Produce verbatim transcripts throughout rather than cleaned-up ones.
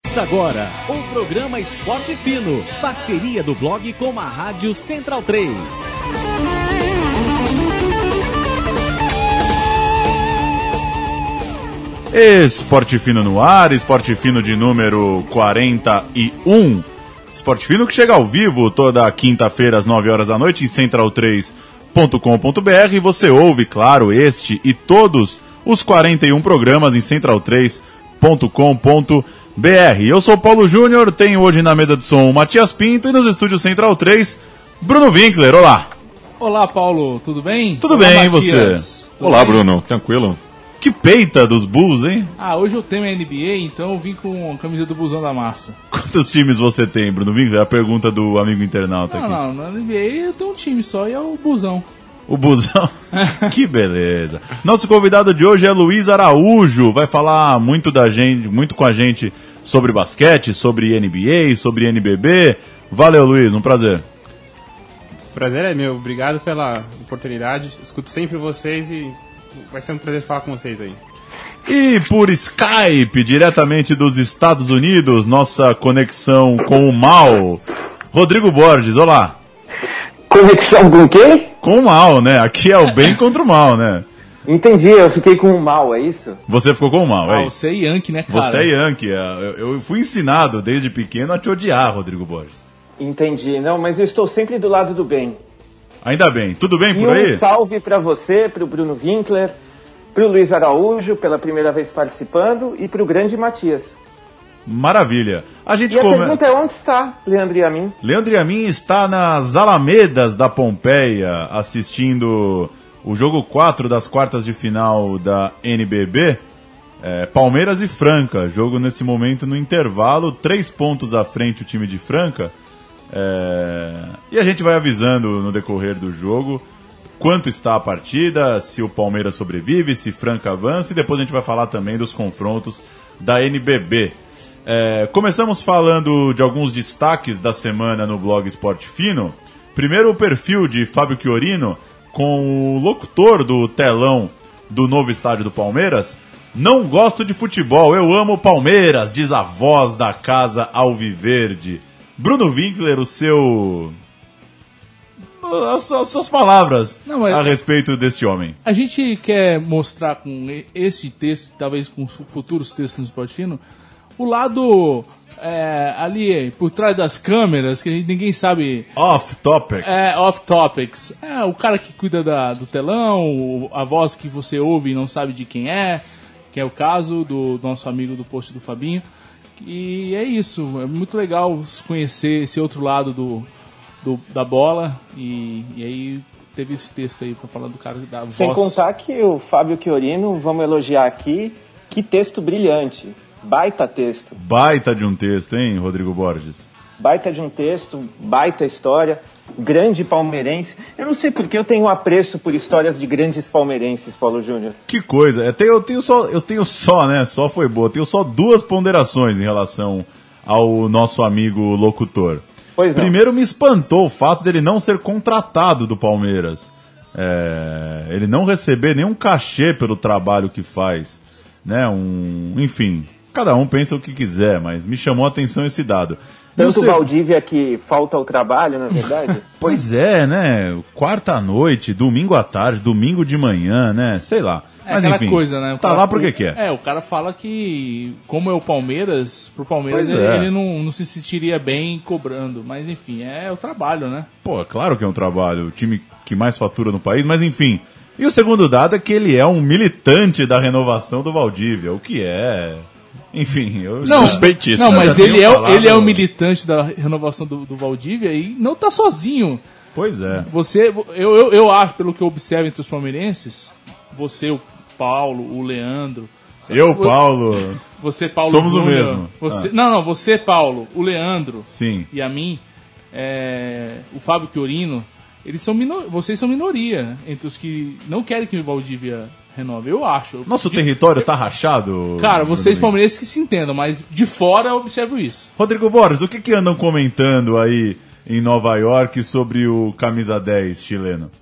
Começa agora o programa Esporte Fino, parceria do blog com a Rádio Central três. Esporte Fino no ar, Esporte Fino de número quarenta e um. Esporte Fino que chega ao vivo toda quinta-feira às nove horas da noite em central três ponto com ponto b r. E você ouve, claro, este e todos os quarenta e um programas em central três ponto com ponto b r. Eu sou o Paulo Júnior, tenho hoje na mesa de som o Matias Pinto e nos estúdios Central três, Bruno Winkler. Olá! Olá, Paulo, tudo bem? Tudo Olá, bem, e Matias. você? Tudo Olá, bem? Bruno, tranquilo? Que peita dos Bulls, hein? Ah, hoje o tema é N B A, então eu vim com a camisa do Busão da Massa. Quantos times você tem, Bruno Winkler? É a pergunta do amigo internauta Não, aqui. não, na N B A eu tenho um time só e é o Busão. O Busão. Que beleza. Nosso convidado de hoje é Luiz Araújo. Vai falar muito da gente, muito com a gente sobre basquete, sobre N B A, sobre N B B. Valeu, Luiz, um prazer. Prazer é meu, obrigado pela oportunidade. Escuto sempre vocês e vai ser um prazer falar com vocês aí. E por Skype, diretamente dos Estados Unidos, nossa conexão com o mal, Rodrigo Borges. Olá. Conexão com quem? Com o mal, né? Aqui é o bem contra o mal, né? Entendi, eu fiquei com o mal, é isso? Você ficou com o mal, Ah, é isso? você é Yankee, né, cara? Você é Yankee. é, Eu eu fui ensinado desde pequeno a te odiar, Rodrigo Borges. Entendi, não, mas eu estou sempre do lado do bem. Ainda bem. Tudo bem E por aí? um salve pra você, pro Bruno Winkler, pro Luiz Araújo, pela primeira vez participando, e pro grande Matias. Maravilha. A gente E a começa... pergunta é onde está Leandro e a mim? Leandro Yamin está nas Alamedas da Pompeia assistindo o jogo quatro das quartas de final da N B B, é, Palmeiras e Franca. Jogo nesse momento no intervalo, três pontos à frente o time de Franca. É, e a gente vai avisando no decorrer do jogo quanto está a partida, se o Palmeiras sobrevive, se Franca avança, e depois a gente vai falar também dos confrontos da N B B. É, começamos falando de alguns destaques da semana no blog Esporte Fino. Primeiro o perfil de Fábio Chiorino com o locutor do telão do novo estádio do Palmeiras. Não gosto de futebol, eu amo o Palmeiras, diz a voz da casa alviverde. Bruno Winkler, o seu... As suas, as suas palavras Não, mas- a respeito deste homem. A gente quer mostrar com esse texto, talvez com futuros textos no Esporte Fino, o lado é, ali por trás das câmeras, que a gente- ninguém sabe... Off topics. É, off topics. É, o cara que cuida da, do telão, o- a voz que você ouve e não sabe de quem é, que é o caso do nosso amigo do post do Fabinho. E é isso, é muito legal conhecer esse outro lado do, do- da bola. E, e aí teve esse texto aí pra falar do cara da voz. Sem contar que o Fábio Chiorino, vamos elogiar aqui, que texto brilhante, baita texto. Baita de um texto, hein, Rodrigo Borges? Baita de um texto, baita história, grande palmeirense. Eu não sei porque eu tenho um apreço por histórias de grandes palmeirenses, Paulo Júnior. Que coisa. Eu tenho, eu tenho só, eu tenho só, né? Só foi boa. Eu tenho só duas ponderações em relação ao nosso amigo locutor. Pois não. Primeiro, me espantou o fato dele não ser contratado do Palmeiras. É, ele não receber nenhum cachê pelo trabalho que faz, né? Um, enfim, cada um pensa o que quiser, mas me chamou a atenção esse dado. E o Tanto seg- Valdívia que falta ao trabalho, na verdade. Pois é, né? Quarta à noite, domingo à tarde, domingo de manhã, né? Sei lá. É Mas aquela enfim, coisa, né? O tá cara lá fala- porque quer. É, o cara fala que, como é o Palmeiras, pro Palmeiras Pois ele, é. ele não, não se sentiria bem cobrando. Mas enfim, é o trabalho, né? Pô, claro que é um trabalho, o time que mais fatura no país, mas enfim. E o segundo dado é que ele é um militante da renovação do Valdívia, o que é... Enfim, eu Suspeitíssimo. Não, mas Eu já ele tenho é, falado- ele é o militante da renovação do, do Valdívia e não tá sozinho. Pois é. Você, eu, eu, eu acho, pelo que eu observo entre os palmeirenses, você, o Paulo, o Leandro... Eu, Paulo... Você, Paulo Somos o Júnior, mesmo. Você, Ah. Não, não, você, Paulo, o Leandro Sim. e a mim, é, o Fábio Chiorino, eles são minor, vocês são minoria entre os que não querem que o Valdívia renove. Eu acho. Nosso De- território tá rachado? Cara, vocês Bruno? palmeirenses que se entendam, mas de fora eu observo isso. Rodrigo Borges, o que que andam comentando aí em Nova York sobre o camisa dez chileno?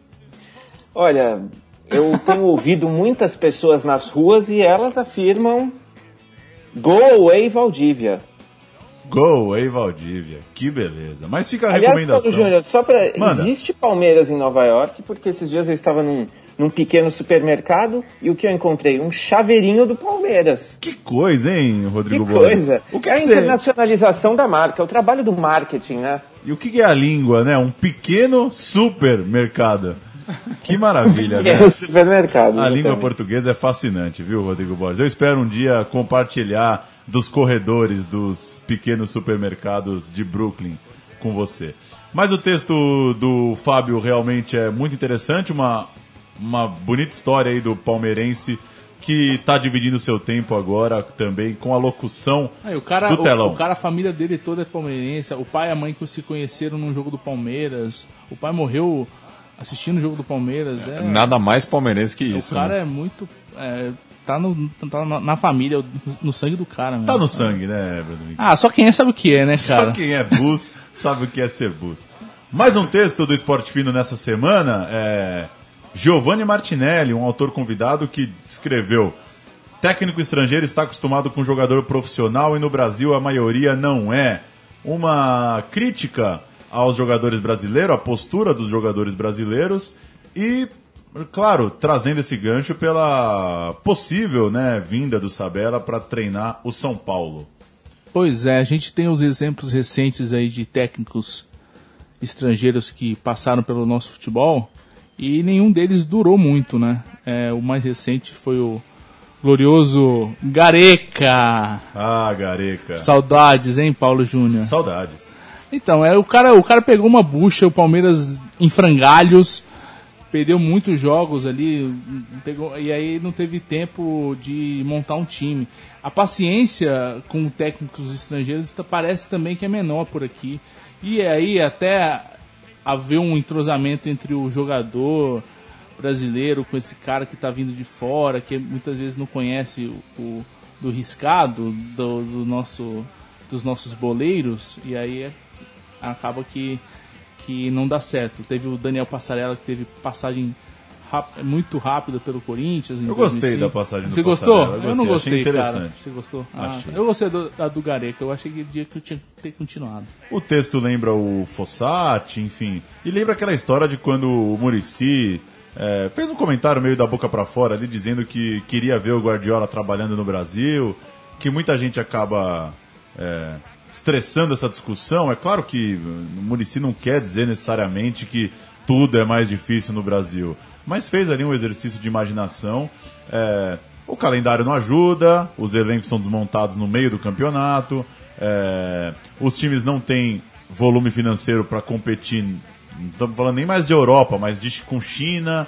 Olha, eu tenho ouvido muitas pessoas nas ruas e elas afirmam Go away Valdívia. Go away, Valdívia. Que beleza. Mas fica a Aliás, recomendação. Paulo Júnior, só pra... Manda. Existe Palmeiras em Nova York, porque esses dias eu estava num, num pequeno supermercado e o que eu encontrei? Um chaveirinho do Palmeiras. Que coisa, hein, Rodrigo Que Borges? coisa. O que é que a você... internacionalização da marca, é o trabalho do marketing, né? E o que é a língua, né? Um pequeno supermercado. Que maravilha, né? É o supermercado. A exatamente. língua portuguesa é fascinante, viu, Rodrigo Borges? Eu espero um dia compartilhar dos corredores dos pequenos supermercados de Brooklyn com você. Mas o texto do Fábio realmente é muito interessante, uma, uma bonita história aí do palmeirense que está dividindo seu tempo agora também com a locução Aí, o cara, do telão. O, o cara, a família dele toda é palmeirense, o pai e a mãe que se conheceram num jogo do Palmeiras, o pai morreu assistindo o jogo do Palmeiras. É, Nada mais palmeirense que isso. o cara né? é muito... É, tá no, tá na, na família, no sangue do cara. Mesmo. Tá no sangue, né, Bruno? Ah, só quem é sabe o que é, né, cara? Só quem é bus sabe o que é ser bus. Mais um texto do Esporte Fino nessa semana é Giovanni Martinelli, um autor convidado que escreveu: técnico estrangeiro está acostumado com jogador profissional e no Brasil a maioria não é. Uma crítica aos jogadores brasileiros, a postura dos jogadores brasileiros e, claro, trazendo esse gancho pela possível, né, vinda do Sabella para treinar o São Paulo. Pois é, a gente tem os exemplos recentes aí de técnicos estrangeiros que passaram pelo nosso futebol e nenhum deles durou muito, né? É, o mais recente foi o glorioso Gareca. Ah, Gareca. Saudades, hein, Paulo Júnior? Saudades. Então, é, o, cara, o cara pegou uma bucha, o Palmeiras em frangalhos, perdeu muitos jogos ali, pegou, e aí não teve tempo de montar um time. A paciência com técnicos estrangeiros parece também que é menor por aqui. E aí até haver um entrosamento entre o jogador brasileiro com esse cara que está vindo de fora, que muitas vezes não conhece o, o do riscado do, do nosso, dos nossos boleiros, e aí é, acaba que, que não dá certo. Teve o Daniel Passarella, que teve passagem rap- muito rápida pelo Corinthians. Eu gostei da passagem do Você Passarella. gostou? Eu Eu não gostei, gostei, achei cara. interessante. Você gostou? Ah, Achei. eu gostei do, da do Gareca. Eu achei que dia que eu tinha que ter continuado. O texto lembra o Fossati, enfim. E lembra aquela história de quando o Muricy é, fez um comentário meio da boca pra fora ali, dizendo que queria ver o Guardiola trabalhando no Brasil, que muita gente acaba é, estressando essa discussão. É claro que o Muricy não quer dizer necessariamente que tudo é mais difícil no Brasil, mas fez ali um exercício de imaginação. É, o calendário não ajuda, os elencos são desmontados no meio do campeonato, é, os times não têm volume financeiro para competir, não estamos falando nem mais de Europa, mas de, com China,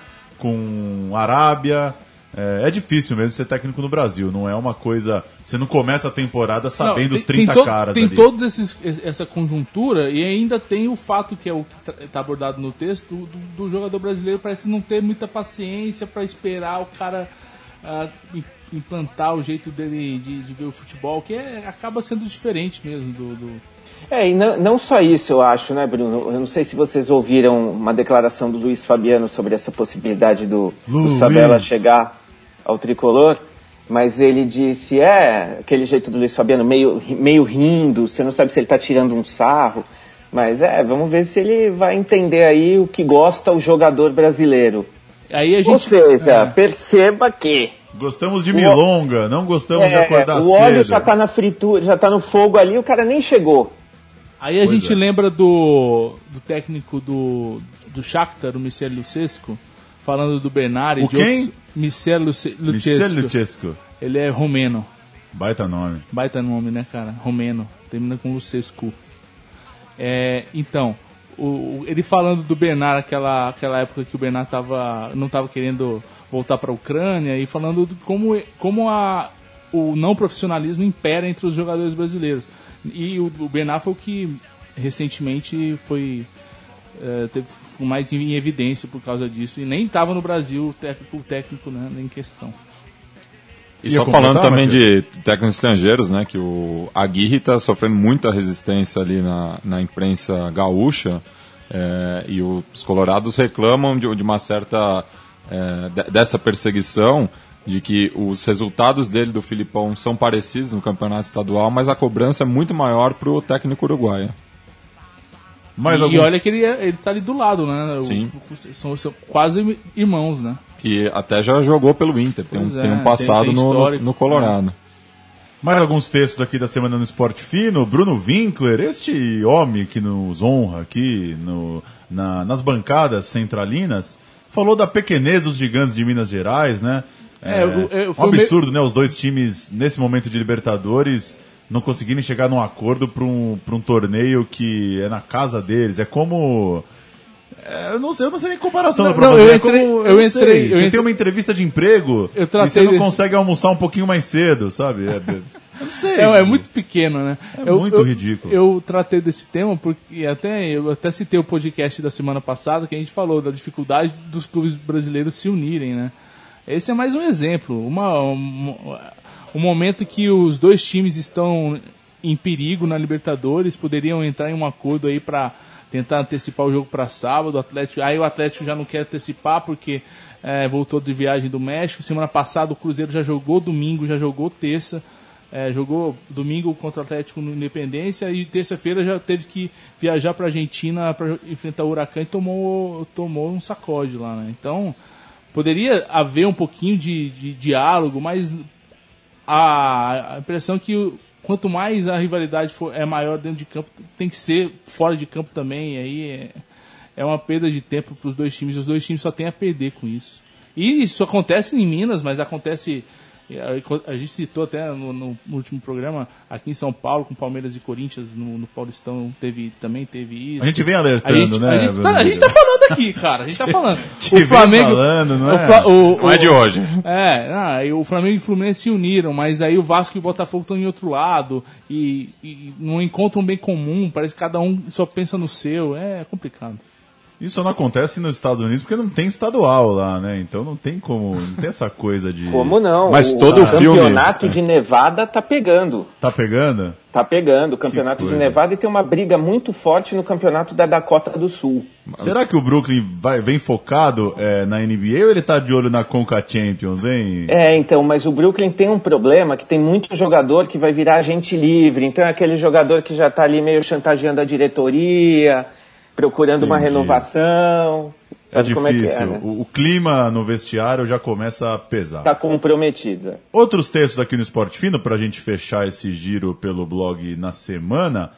com Arábia. É, é difícil mesmo ser técnico no Brasil, não é uma coisa... Você não começa a temporada sabendo Não, os trinta tem to- caras tem ali. Tem toda essa conjuntura e ainda tem o fato que é o que está abordado no texto do, do, do jogador brasileiro parece não ter muita paciência para esperar o cara uh, implantar o jeito dele de, de ver o futebol, que é, acaba sendo diferente mesmo do... do... É, e não, não só isso, eu acho, né, Bruno? Eu não sei se vocês ouviram uma declaração do Luiz Fabiano sobre essa possibilidade do, do Sabella chegar ao tricolor, mas ele disse, é, aquele jeito do Luiz Fabiano, meio, meio rindo, você não sabe se ele está tirando um sarro, mas é, vamos ver se ele vai entender aí o que gosta o jogador brasileiro. Aí a gente, Ou seja, é. perceba que... Gostamos de milonga, não gostamos é, de acordar o cedo. óleo já está na fritura, já está no fogo ali, o cara nem chegou. Aí a Pois gente é. lembra do, do técnico do, do Shakhtar, o Michel Lucescu, falando do Bernard. O de quem? Outros, Michel Luce- Michel Lucescu. Luchescu. Ele é romeno. Baita nome. Baita nome, né, cara? Romeno. Termina com Lucescu. É, então, o, o- ele falando do Bernard, aquela, aquela época que o Bernard tava, não estava querendo voltar para a Ucrânia, e falando de como, como a, o não profissionalismo impera entre os jogadores brasileiros. E o, o Bernard foi o que recentemente foi é, teve, ficou mais em evidência por causa disso, e nem estava no Brasil o técnico, o técnico né, nem em questão. E Ia só completar, falando também Matheus? de técnicos estrangeiros, né, que o Aguirre está sofrendo muita resistência ali na, na imprensa gaúcha, é, e os colorados reclamam de, de uma certa é, de- dessa perseguição, de que os resultados dele do Filipão são parecidos no campeonato estadual, mas a cobrança é muito maior para o técnico uruguaio. Mais e alguns... olha que ele, ele tá ali do lado, né? Sim. O, são, são quase irmãos, né? E até já jogou pelo Inter, tem, um, É, tem um passado tem, tem no, no, no Colorado. Mais alguns textos aqui da semana no Esporte Fino. Bruno Winkler, este homem que nos honra aqui no, na, nas bancadas centralinas, falou da pequenez dos gigantes de Minas Gerais, né? É, É, eu- eu- um foi absurdo, me... né? Os dois times, nesse momento de Libertadores, não conseguirem chegar num acordo para um, pra um torneio que é na casa deles. É como... É, eu, não sei, eu não sei nem comparação Não, pra não, fazer. eu É entrei- como, eu não entrei- sei, eu Você entrei- tem uma entrevista de emprego Eu e tratei você não desse- consegue almoçar um pouquinho mais cedo, sabe? É, eu não sei. É, é muito pequeno, né? É muito ridículo. Eu tratei desse tema porque até eu até citei o podcast da semana passada que a gente falou da dificuldade dos clubes brasileiros se unirem, né? Esse é mais um exemplo, uma, um, um momento que os dois times estão em perigo na Libertadores, poderiam entrar em um acordo aí para tentar antecipar o jogo para sábado. O Atlético, aí o Atlético já não quer antecipar porque é, voltou de viagem do México. Semana passada o Cruzeiro já jogou domingo, já jogou terça. É, jogou domingo contra o Atlético no Independência e terça-feira já teve que viajar para a Argentina para enfrentar o Huracan e tomou, tomou um sacode lá, né? Então, poderia haver um pouquinho de, de diálogo, mas a, a impressão é que o- quanto mais a rivalidade for, é maior dentro de campo, tem que ser fora de campo também, e aí é, é uma perda de tempo para os dois times, os dois times só têm a perder com isso. E isso acontece em Minas, mas acontece... A gente citou até no, no último programa, aqui em São Paulo, com Palmeiras e Corinthians, no, no Paulistão, teve, também teve isso. A gente vem alertando, a gente, né? A gente, tá, a gente tá falando aqui, cara, a gente tá falando. Te vem falando, não é? o Fla- o- Não é de hoje. É, ah, e o Flamengo e o Fluminense se uniram, mas aí o Vasco e o Botafogo estão em outro lado, e, e não encontram um bem comum, parece que cada um só pensa no seu, é complicado. Isso não acontece nos Estados Unidos porque não tem estadual lá, né? Então não tem como, não tem essa coisa de... Como não? Mas o todo filme- campeonato de Nevada tá pegando. Tá pegando? Tá pegando o campeonato de coisa. Nevada e tem uma briga muito forte no campeonato da Dakota do Sul. Será que o Brooklyn vai, vem focado é, na N B A ou ele tá de olho na Conca Champions, hein? É, então, mas o Brooklyn tem um problema que tem muito jogador que vai virar agente livre. Então é aquele jogador que já tá ali meio chantageando a diretoria, procurando uma Entendi. renovação. É Sabe como é que difícil. é, né? o, o clima no vestiário já começa a pesar. Tá comprometido. Outros textos aqui no Esporte Fino, para a gente fechar esse giro pelo blog na semana.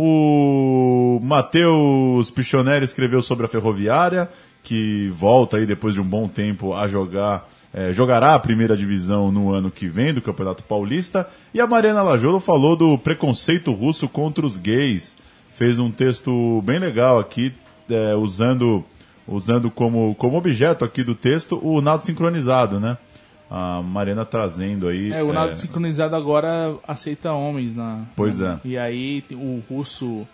O Matheus Pichonelli escreveu sobre a Ferroviária, que volta aí depois de um bom tempo a jogar, é, jogará a primeira divisão no ano que vem do Campeonato Paulista. E a Mariana Lajolo falou do preconceito russo contra os gays. Fez um texto bem legal aqui, é, usando, usando como, como objeto aqui do texto o nado sincronizado, né? A Mariana trazendo aí... É, o nado é, sincronizado agora aceita homens na. Pois é. E aí tem- o russo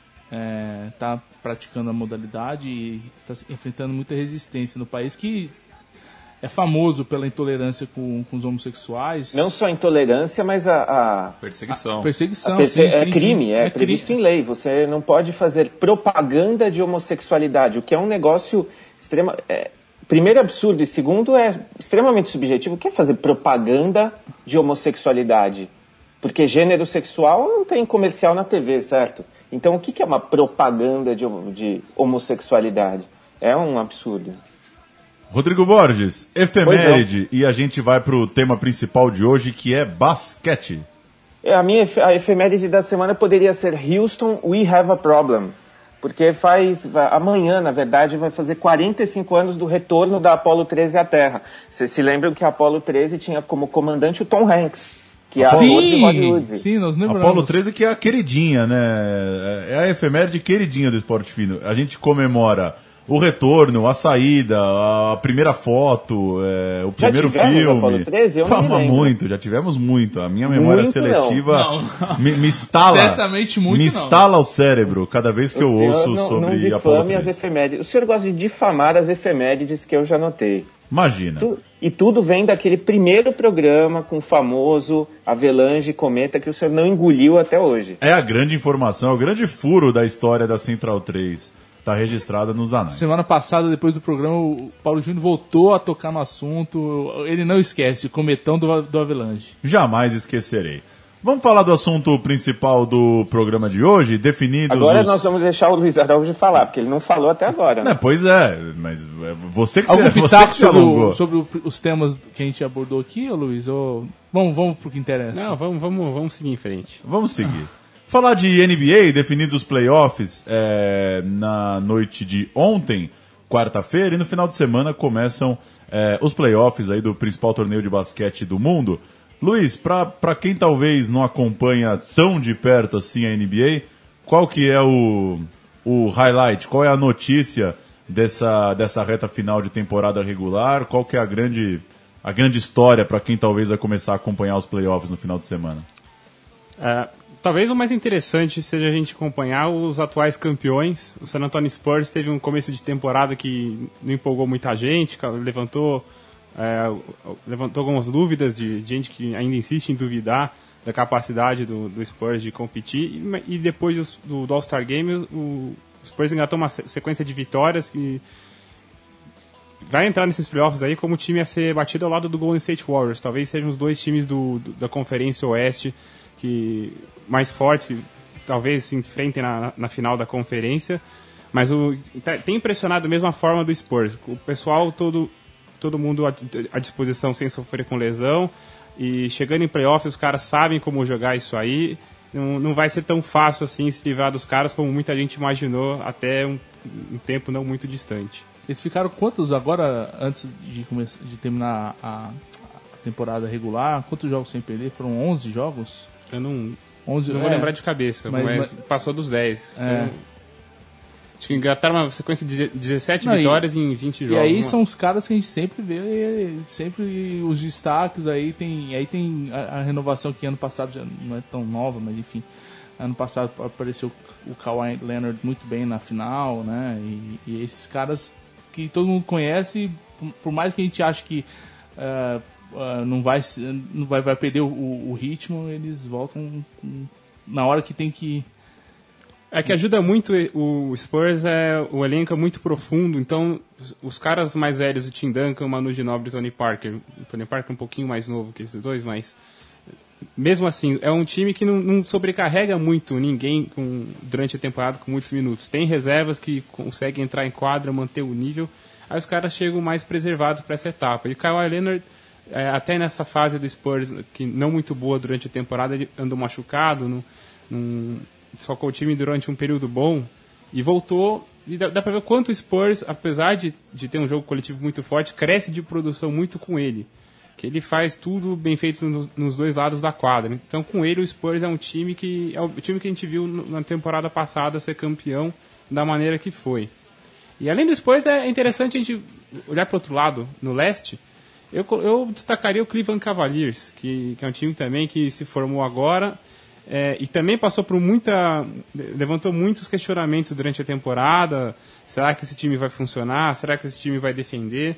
é, tá praticando a modalidade e tá enfrentando muita resistência no país, que é famoso pela intolerância com, com os homossexuais. Não só É intolerância, mas a, a, Perseguição. Perseguição. a perse- sim, é sim, crime, sim. é, crime. previsto em lei. Você não pode fazer propaganda de homossexualidade, o que é um negócio extrema, é, primeiro absurdo e segundo é extremamente subjetivo. O que é fazer propaganda de homossexualidade? Porque gênero sexual não tem comercial na T V, certo? Então o que que é uma propaganda de, homo- de homossexualidade? É um absurdo. Rodrigo Borges, efeméride, e a gente vai pro tema principal de hoje, que é basquete. É, A minha efe- a efeméride da semana poderia ser Houston, we have a problem. Porque faz, vai- amanhã, na verdade, vai fazer quarenta e cinco anos do retorno da Apollo treze à Terra. Vocês se lembram que a Apollo treze tinha como comandante o Tom Hanks, que é ator de Sim, Hollywood. sim, nós lembramos. Apollo treze, que é a queridinha, né? É a efeméride queridinha do Esporte Fino. A gente comemora o retorno, a saída, a primeira foto, é, o Já primeiro tivemos filme. Apollo treze? Eu não me Fala lembro. muito, já tivemos muito. A minha memória Muito seletiva não. Me, me instala. Certamente muito Me não. instala o cérebro cada vez que eu O senhor ouço não, sobre não Apollo difame as treze. efemérides. O senhor gosta de difamar as efemérides que eu já notei. Imagina. Tu- E tudo vem daquele primeiro programa com o famoso Avelange Cometa que o senhor não engoliu até hoje. É a grande informação, é o grande furo da história da Central três. tá registrada nos anais. Semana passada, depois do programa, o Paulo Júnior voltou a tocar no assunto. Ele não esquece, o cometão do, do Avelange. Jamais esquecerei. Vamos falar do assunto principal do programa de hoje, definidos Agora os... nós vamos deixar o Luiz Araújo falar, porque ele não falou até agora, né? É, pois é, mas você que, Algum você, você pitaco que se sobre, alongou. o, sobre o, os temas que a gente abordou aqui, ô Luiz? Ou... Vamos, vamos pro que interessa. Não, vamos, vamos, vamos seguir em frente. Vamos seguir. Falar de N B A, definidos os playoffs é, na noite de ontem, quarta-feira, e no final de semana começam é, os playoffs aí do principal torneio de basquete do mundo. Luiz, para quem talvez não acompanha tão de perto assim a N B A, qual que é o, o highlight, qual é a notícia dessa, dessa reta final de temporada regular? Qual que é a grande, a grande história para quem talvez vai começar a acompanhar os playoffs no final de semana? Uh, talvez o mais interessante seja a gente acompanhar os atuais campeões. O San Antonio Spurs teve um começo de temporada que não empolgou muita gente, levantou... É, levantou algumas dúvidas de, de gente que ainda insiste em duvidar da capacidade do, do Spurs de competir, e, e depois do, do All-Star Game o, o Spurs engatou uma sequência de vitórias que vai entrar nesses playoffs aí como time a ser batido ao lado do Golden State Warriors. Talvez sejam os dois times do, do, da Conferência Oeste que, mais fortes, que talvez se enfrentem na, na final da conferência, mas o, tem impressionado mesmo a forma do Spurs. O pessoal todo todo mundo à disposição sem sofrer com lesão, e chegando em playoff os caras sabem como jogar isso aí. Não, não vai ser tão fácil assim se livrar dos caras como muita gente imaginou até um, um tempo não muito distante. Eles ficaram quantos agora, antes de, começar, de terminar a, a temporada regular, quantos jogos sem perder? Foram onze jogos? Eu não, onze, não é, vou lembrar de cabeça, mas, mas passou dos dez. É. Foi, acho que engataram uma sequência de dezessete Não, vitórias e, em vinte e jogos. E aí uma... são os caras que a gente sempre vê, sempre os destaques, aí tem, aí tem a, a renovação que ano passado já não é tão nova, mas enfim, ano passado apareceu o Kawhi Leonard muito bem na final, né, e, e esses caras que todo mundo conhece, por mais que a gente ache que uh, uh, não, vai, não vai, vai perder o, o ritmo, eles voltam na hora que tem que... É que ajuda muito o Spurs, é, o elenco é muito profundo, então os caras mais velhos, o Tim Duncan, o Manu Ginobili e o Tony Parker, o Tony Parker é um pouquinho mais novo que esses dois, mas mesmo assim, é um time que não, não sobrecarrega muito ninguém com, durante a temporada com muitos minutos. Tem reservas que conseguem entrar em quadra, manter o nível, aí os caras chegam mais preservados para essa etapa. E o Kawhi Leonard, é, até nessa fase do Spurs, que não muito boa durante a temporada, ele andou machucado, não... não desfalcou o time durante um período bom e voltou, e dá, dá pra ver o quanto o Spurs, apesar de, de ter um jogo coletivo muito forte, cresce de produção muito com ele, que ele faz tudo bem feito nos, nos dois lados da quadra. Então com ele o Spurs é um time que é o time que a gente viu na temporada passada ser campeão da maneira que foi. E além do Spurs é interessante a gente olhar para o outro lado, no leste. Eu, eu destacaria o Cleveland Cavaliers, que, que é um time também que se formou agora. É, e também passou por muita... levantou muitos questionamentos durante a temporada. Será que esse time vai funcionar? Será que esse time vai defender?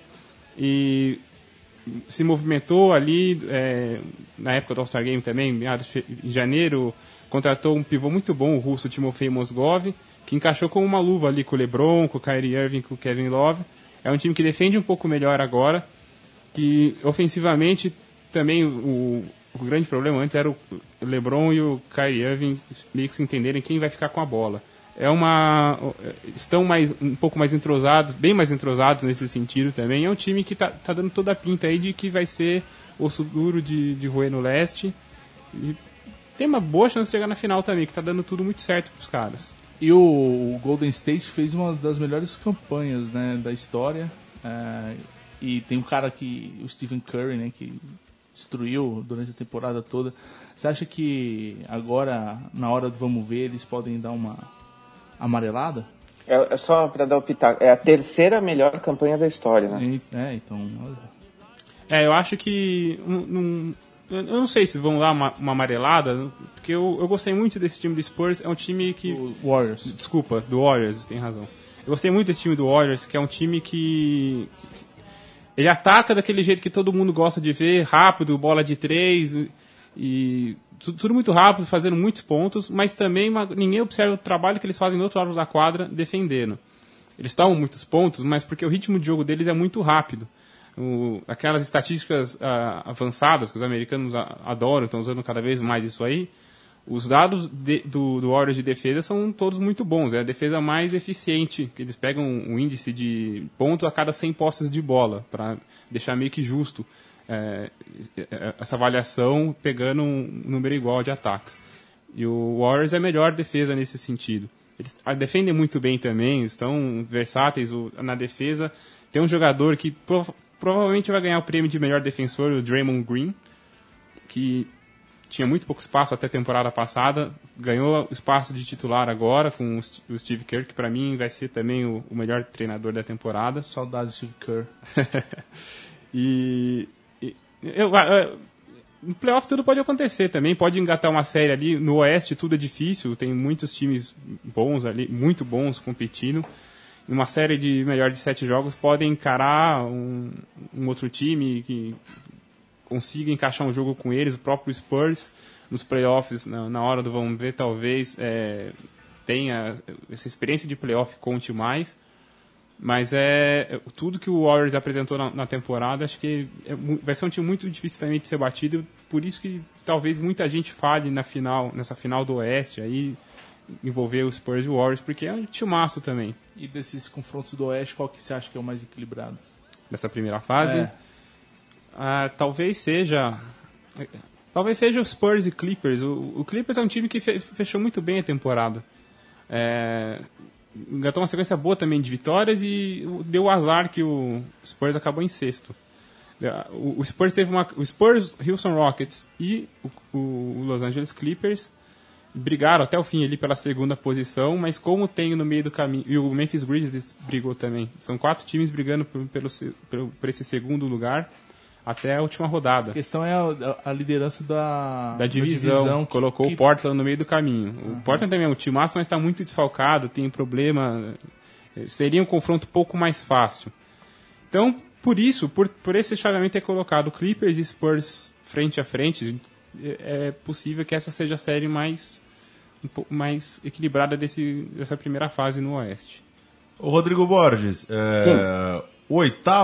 E se movimentou ali, é, na época do All-Star Game também, em janeiro, contratou um pivô muito bom, o russo Timofey Mozgov, que encaixou como uma luva ali com o LeBron, com o Kyrie Irving, com o Kevin Love. É um time que defende um pouco melhor agora, que ofensivamente também o... O grande problema antes era o LeBron e o Kyrie Irving meio que se entenderem quem vai ficar com a bola. É uma, estão mais, um pouco mais entrosados, bem mais entrosados nesse sentido também. É um time que está tá dando toda a pinta aí de que vai ser osso duro de, de roer no leste. E tem uma boa chance de chegar na final também, que está dando tudo muito certo para os caras. E o, o Golden State fez uma das melhores campanhas, né, da história. É, e tem um cara que, o Stephen Curry, né, que destruiu durante a temporada toda. Você acha que agora, na hora do vamos ver, eles podem dar uma amarelada? É, é só para dar o pitaco. É a terceira melhor campanha da história, né? É, então... É, eu acho que... Um, um, eu não sei se vão dar uma, uma amarelada, porque eu, eu gostei muito desse time do Spurs. É um time que... O Warriors. Desculpa, do Warriors, tem razão. Eu gostei muito desse time do Warriors, que é um time que... que ele ataca daquele jeito que todo mundo gosta de ver, rápido, bola de três, e tudo, tudo muito rápido, fazendo muitos pontos, mas também uma, ninguém observa o trabalho que eles fazem do outro lado da quadra, defendendo. Eles tomam muitos pontos, mas porque o ritmo de jogo deles é muito rápido. O, aquelas estatísticas uh, avançadas que os americanos a, adoram, estão usando cada vez mais isso aí, os dados de, do, do Warriors de defesa são todos muito bons. É a defesa mais eficiente, que eles pegam um índice de pontos a cada cem posses de bola, para deixar meio que justo é, essa avaliação, pegando um número igual de ataques. E o Warriors é a melhor defesa nesse sentido. Eles defendem muito bem também, estão versáteis na defesa. Tem um jogador que prov- provavelmente vai ganhar o prêmio de melhor defensor, o Draymond Green, que tinha muito pouco espaço até a temporada passada, ganhou espaço de titular agora com o Steve Kerr, que para mim vai ser também o, o melhor treinador da temporada. Saudade do Steve Kerr. e e eu, eu, no playoff tudo pode acontecer também, pode engatar uma série ali. No Oeste tudo é difícil, tem muitos times bons ali, muito bons competindo. Uma série de melhor de sete jogos podem encarar um, um outro time que consiga encaixar um jogo com eles. O próprio Spurs nos playoffs, na, na hora do vamos ver, talvez é, tenha essa experiência de playoff, conte mais. Mas é tudo que o Warriors apresentou na, na temporada, acho que é, vai ser um time muito difícil também de ser batido. Por isso que talvez muita gente fale na final, nessa final do Oeste aí, envolver os Spurs e o Warriors, porque é um timaço também. E desses confrontos do Oeste, qual que você acha que é o mais equilibrado? Dessa primeira fase? É. Ah, talvez seja... Talvez seja os Spurs e Clippers. O, o Clippers é um time que fe, fechou muito bem a temporada. É, engatou uma sequência boa também de vitórias e deu o azar que o Spurs acabou em sexto. O, o Spurs teve uma... O Spurs, Houston Rockets e o, o Los Angeles Clippers brigaram até o fim ali pela segunda posição, mas como tem no meio do caminho... E o Memphis Grizzlies brigou também. São quatro times brigando por, pelo, pelo, por esse segundo lugar até a última rodada. A questão é a, a liderança da, da divisão. Da divisão colocou que... o Portland no meio do caminho. Uhum. O Portland também é um time massa, mas está muito desfalcado, tem problema... Seria um confronto um pouco mais fácil. Então, por isso, por, por esse chaveamento ter colocado Clippers e Spurs frente a frente, é possível que essa seja a série mais... um pouco mais equilibrada desse, dessa primeira fase no Oeste. O Rodrigo Borges, é, o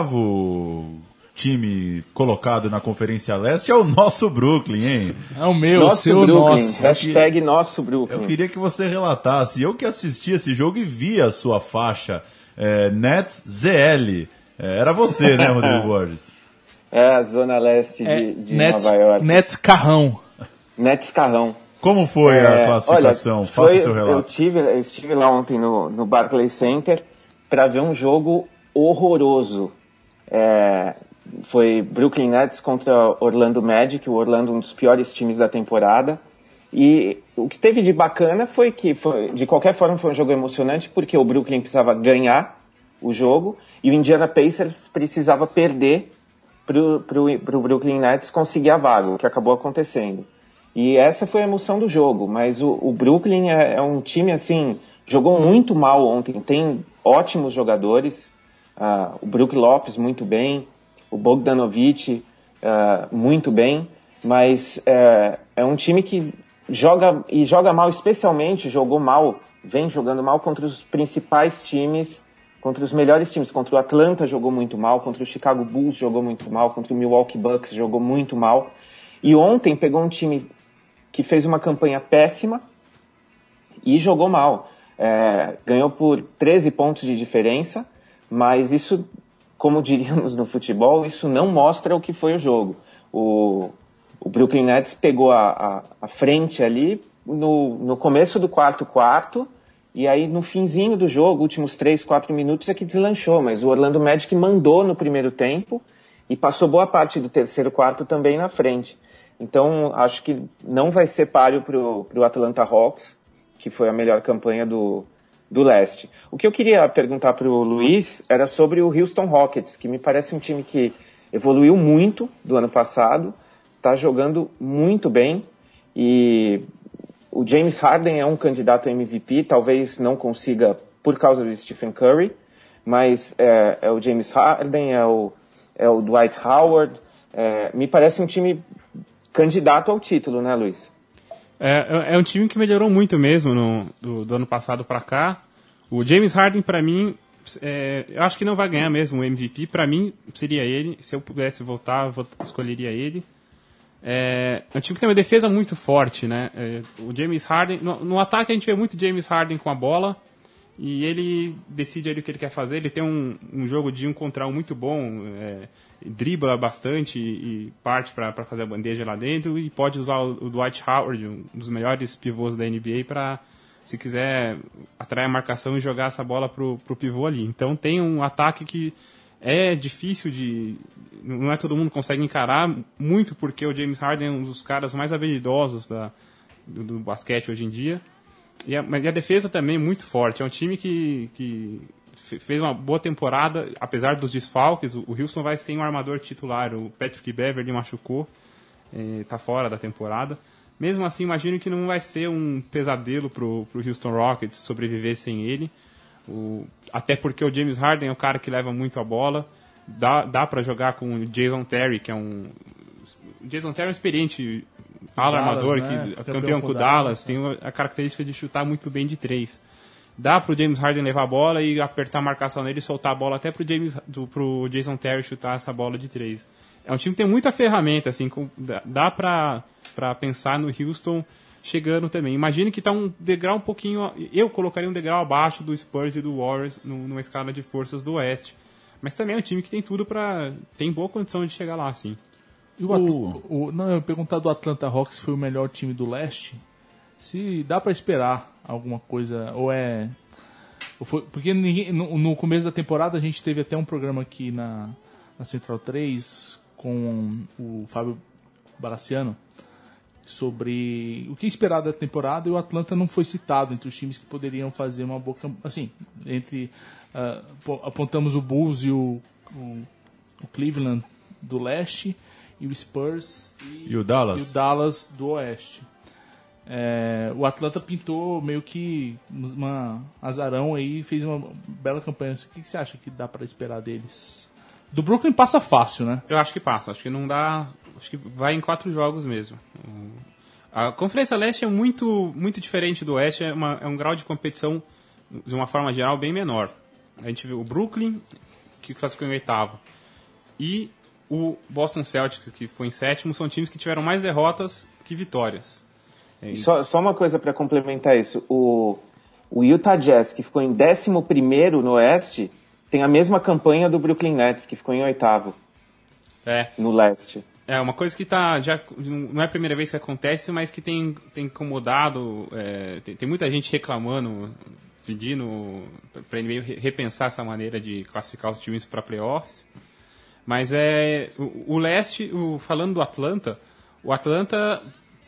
oitavo time colocado na Conferência Leste é o nosso Brooklyn, hein? É o meu, nosso o seu, Brooklyn. nosso. Hashtag nosso Brooklyn. Eu queria que você relatasse, eu que assisti esse jogo e vi a sua faixa, é, Nets Z L. É, era você, né, Rodrigo Borges? É a Zona Leste de, é, de Nets, Nova York. Nets Carrão. Nets Carrão. Como foi é, a classificação? Olha, Faça foi, o seu relato. Eu, tive, eu estive lá ontem no, no Barclays Center para ver um jogo horroroso. É, foi Brooklyn Nets contra Orlando Magic, o Orlando um dos piores times da temporada. E o que teve de bacana foi que, foi, de qualquer forma, foi um jogo emocionante, porque o Brooklyn precisava ganhar o jogo e o Indiana Pacers precisava perder para o Brooklyn Nets conseguir a vaga, o que acabou acontecendo. E essa foi a emoção do jogo, mas o, o Brooklyn é, é um time, assim, jogou muito mal ontem, tem ótimos jogadores, uh, o Brook Lopes muito bem, o Bogdanovic uh, muito bem, mas uh, é um time que joga, e joga mal, especialmente jogou mal, vem jogando mal contra os principais times, contra os melhores times, contra o Atlanta jogou muito mal, contra o Chicago Bulls jogou muito mal, contra o Milwaukee Bucks jogou muito mal, e ontem pegou um time que fez uma campanha péssima e jogou mal. É, ganhou por treze pontos de diferença, mas isso, como diríamos no futebol, isso não mostra o que foi o jogo. O, o Brooklyn Nets pegou a, a, a frente ali no, no começo do quarto quarto, e aí no finzinho do jogo, últimos três, quatro minutos, é que deslanchou, mas o Orlando Magic mandou no primeiro tempo e passou boa parte do terceiro quarto também na frente. Então, acho que não vai ser páreo para o Atlanta Hawks, que foi a melhor campanha do, do leste. O que eu queria perguntar para o Luiz era sobre o Houston Rockets, que me parece um time que evoluiu muito do ano passado, está jogando muito bem, e o James Harden é um candidato a M V P, talvez não consiga por causa do Stephen Curry, mas é, é o James Harden, é o, é o Dwight Howard, é, me parece um time candidato ao título, né, Luiz? É, é um time que melhorou muito mesmo no, do, do ano passado para cá. O James Harden, para mim, é, eu acho que não vai ganhar mesmo o M V P. Pra mim, seria ele. Se eu pudesse votar, eu vot- escolheria ele. É, é um time que tem uma defesa muito forte, né? É, o James Harden... No, no ataque a gente vê muito James Harden com a bola e ele decide ali o que ele quer fazer. Ele tem um, um jogo de um contra um muito bom, é, dribla bastante e, e parte para fazer a bandeja lá dentro e pode usar o, o Dwight Howard, um dos melhores pivôs da N B A, para, se quiser, atrair a marcação e jogar essa bola pro, pro pivô ali. Então tem um ataque que é difícil de... Não é todo mundo que consegue encarar, muito porque o James Harden é um dos caras mais habilidosos da, do, do basquete hoje em dia. E a, mas a defesa também é muito forte. É um time que, que fez uma boa temporada, apesar dos desfalques. O, o Houston vai sem um armador titular. O Patrick Beverley machucou, está fora da temporada. Mesmo assim, imagino que não vai ser um pesadelo para o Houston Rockets sobreviver sem ele. O, até porque o James Harden é o cara que leva muito a bola. Dá, dá para jogar com o Jason Terry, que é um... O Jason Terry é um experiente ala armador, né? que, campeão, campeão com o Dallas, Dallas, tem a característica de chutar muito bem de três. Dá pro James Harden levar a bola e apertar a marcação nele e soltar a bola até pro, James, do, pro Jason Terry chutar essa bola de três. É um time que tem muita ferramenta, assim, com, dá, dá pra, pra pensar no Houston chegando também. Imagine que tá um degrau um pouquinho... Eu colocaria um degrau abaixo do Spurs e do Warriors no, numa escala de forças do Oeste. Mas também é um time que tem tudo pra... Tem boa condição de chegar lá, sim. E o, Atl- o Não, eu ia perguntar do Atlanta Hawks, foi o melhor time do Leste. Se dá pra esperar alguma coisa, ou é... Ou foi, porque ninguém, no, no começo da temporada a gente teve até um programa aqui na, na Central três com o Fábio Baraciano sobre o que esperar da temporada, e o Atlanta não foi citado entre os times que poderiam fazer uma boa campanha. Assim, entre... Uh, apontamos o Bulls e o, o, o Cleveland do leste e o Spurs e, e, o, Dallas. e o Dallas do oeste. É, o Atlanta pintou meio que uma azarão aí, fez uma bela campanha. O que, que você acha que dá para esperar deles? Do Brooklyn passa fácil, né? Eu acho que passa, acho que não dá. Acho que vai em quatro jogos mesmo. A Conferência Leste é muito, muito diferente do Oeste, é, uma, é um grau de competição de uma forma geral bem menor. A gente vê o Brooklyn, que classificou em oitavo, e o Boston Celtics, que foi em sétimo, são times que tiveram mais derrotas que vitórias. E só, só uma coisa para complementar isso, o, o Utah Jazz, que ficou em décimo primeiro no Oeste, tem a mesma campanha do Brooklyn Nets, que ficou em oitavo é. no Leste. É, uma coisa que tá, já não é a primeira vez que acontece, mas que tem, tem incomodado, é, tem, tem muita gente reclamando, pedindo para a N B A repensar essa maneira de classificar os times para playoffs. Mas é o, o leste, o, falando do Atlanta, o Atlanta,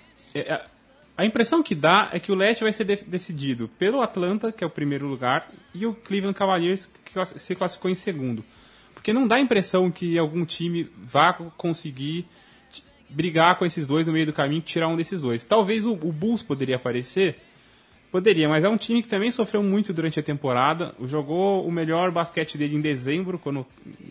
é, a impressão que dá é que o leste vai ser de, decidido pelo Atlanta, que é o primeiro lugar, e o Cleveland Cavaliers, que se classificou em segundo. Porque não dá a impressão que algum time vá conseguir brigar com esses dois no meio do caminho e tirar um desses dois. Talvez o, o Bulls poderia aparecer, poderia, mas é um time que também sofreu muito durante a temporada. Jogou o melhor basquete dele em dezembro, quando,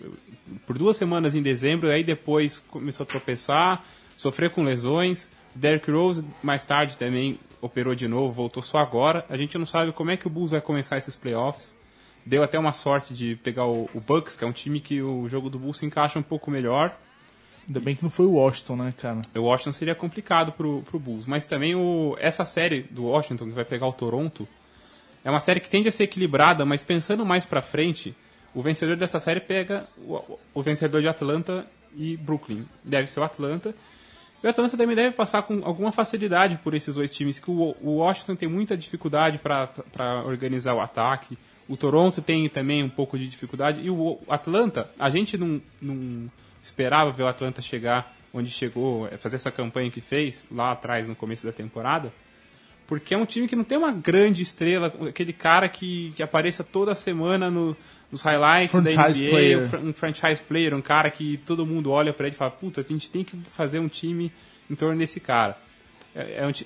por duas semanas em dezembro, aí depois começou a tropeçar, sofreu com lesões. Derrick Rose, mais tarde, também operou de novo, voltou só agora. A gente não sabe como é que o Bulls vai começar esses playoffs. Deu até uma sorte de pegar o, o Bucks, que é um time que o jogo do Bulls se encaixa um pouco melhor. Ainda bem que não foi o Washington, né, cara? O Washington seria complicado pro, pro Bulls. Mas também o, essa série do Washington, que vai pegar o Toronto, é uma série que tende a ser equilibrada, mas pensando mais pra frente, o vencedor dessa série pega o, o vencedor de Atlanta e Brooklyn. Deve ser o Atlanta. E o Atlanta também deve passar com alguma facilidade por esses dois times, que o, o Washington tem muita dificuldade para organizar o ataque. O Toronto tem também um pouco de dificuldade. E o Atlanta, a gente não, não esperava ver o Atlanta chegar onde chegou, fazer essa campanha que fez lá atrás, no começo da temporada, porque é um time que não tem uma grande estrela, aquele cara que, que apareça toda semana no, nos highlights franchise da N B A, player. Um franchise player, um cara que todo mundo olha pra ele e fala, puta, a gente tem que fazer um time em torno desse cara. É, é um,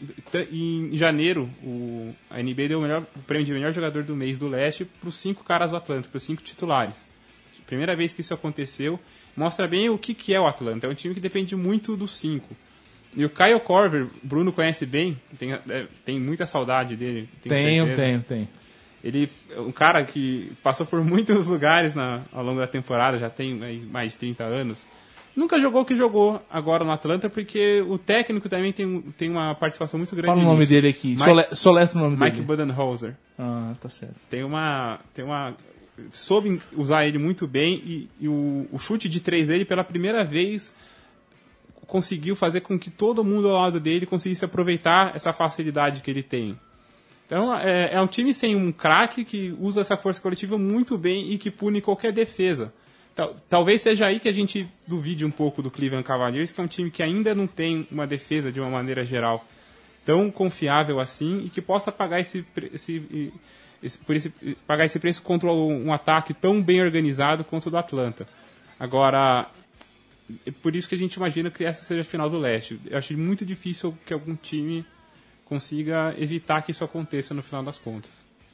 em janeiro, o, a N B A deu o, melhor, o prêmio de melhor jogador do mês do Leste para os cinco caras do Atlanta, para os cinco titulares. Primeira vez que isso aconteceu, mostra bem o que, que é o Atlanta. É um time que depende muito dos cinco. E o Kyle Korver, Bruno conhece bem, tem, é, tem muita saudade dele. Tenho, tenho, tenho. Ele é um cara que passou por muitos lugares na, ao longo da temporada, já tem aí, mais de trinta anos. Nunca jogou o que jogou agora no Atlanta, porque o técnico também tem, tem uma participação muito grande. Fala o nome nisso. dele aqui. Mike, Sole, soletra o nome Mike dele. Budenholzer. Ah, tá certo. Tem uma... Tem uma soube usar ele muito bem e, e o, o chute de três dele, pela primeira vez, conseguiu fazer com que todo mundo ao lado dele conseguisse aproveitar essa facilidade que ele tem. Então, é, é um time sem um craque que usa essa força coletiva muito bem e que pune qualquer defesa. Tal, talvez seja aí que a gente duvide um pouco do Cleveland Cavaliers, que é um time que ainda não tem uma defesa de uma maneira geral tão confiável assim e que possa pagar esse, esse, esse, por esse, pagar esse preço contra um ataque tão bem organizado quanto o do Atlanta. Agora, é por isso que a gente imagina que essa seja a final do leste. Eu acho muito difícil que algum time consiga evitar que isso aconteça no final das contas.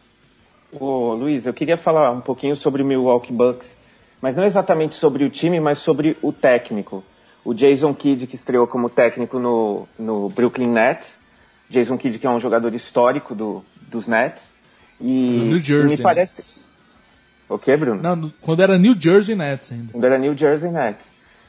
Ô, Luiz, eu queria falar um pouquinho sobre o Milwaukee Bucks, mas não exatamente sobre o time, mas sobre o técnico. O Jason Kidd, que estreou como técnico no, no Brooklyn Nets. Jason Kidd, que é um jogador histórico do, dos Nets. E no New Jersey me parece... Nets. O que, Bruno? Não, no, quando era New Jersey Nets ainda. Quando era New Jersey Nets.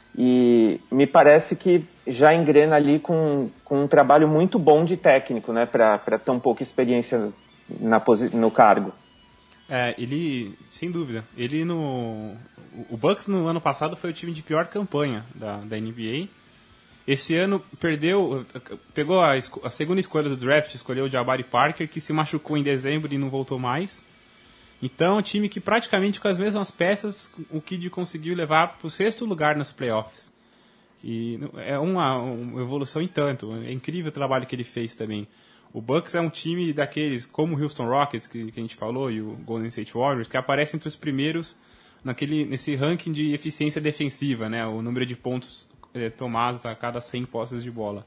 E me parece que já engrena ali com, com um trabalho muito bom de técnico, né, para tão pouca experiência na posi- no cargo. É, ele, sem dúvida, ele no... O Bucks no ano passado foi o time de pior campanha da, da N B A. Esse ano perdeu, pegou a, a segunda escolha do draft, escolheu o Jabari Parker, que se machucou em dezembro e não voltou mais. Então, um time que praticamente com as mesmas peças, o Kidd conseguiu levar para o sexto lugar nos playoffs. E é uma, uma evolução em tanto. É incrível o trabalho que ele fez também. O Bucks é um time daqueles, como o Houston Rockets, que, que a gente falou, e o Golden State Warriors, que aparece entre os primeiros naquele, nesse ranking de eficiência defensiva, né? O número de pontos é, tomados a cada cem posses de bola.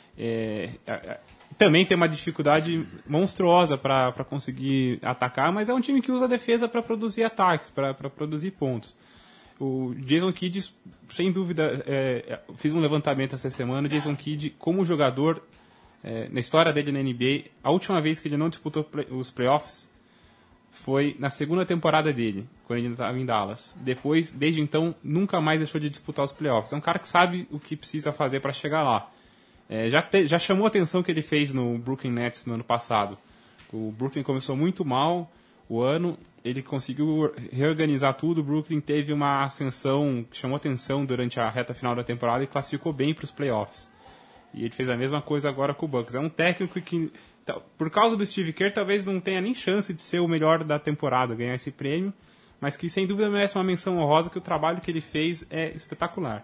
É, é, também tem uma dificuldade monstruosa para conseguir atacar, mas é um time que usa a defesa para produzir ataques, para produzir pontos. O Jason Kidd, sem dúvida, é, fiz um levantamento essa semana. O Jason Kidd, como jogador, é, na história dele na N B A, a última vez que ele não disputou play, os playoffs foi na segunda temporada dele, quando ele estava em Dallas. Depois, desde então, nunca mais deixou de disputar os playoffs. É um cara que sabe o que precisa fazer para chegar lá. É, já, te, já chamou a atenção que ele fez no Brooklyn Nets no ano passado. O Brooklyn começou muito mal o ano, ele conseguiu reorganizar tudo. O Brooklyn teve uma ascensão que chamou atenção durante a reta final da temporada e classificou bem para os playoffs. E ele fez a mesma coisa agora com o Bucks. É um técnico que, por causa do Steve Kerr, talvez não tenha nem chance de ser o melhor da temporada, ganhar esse prêmio, mas que sem dúvida merece uma menção honrosa, que o trabalho que ele fez é espetacular.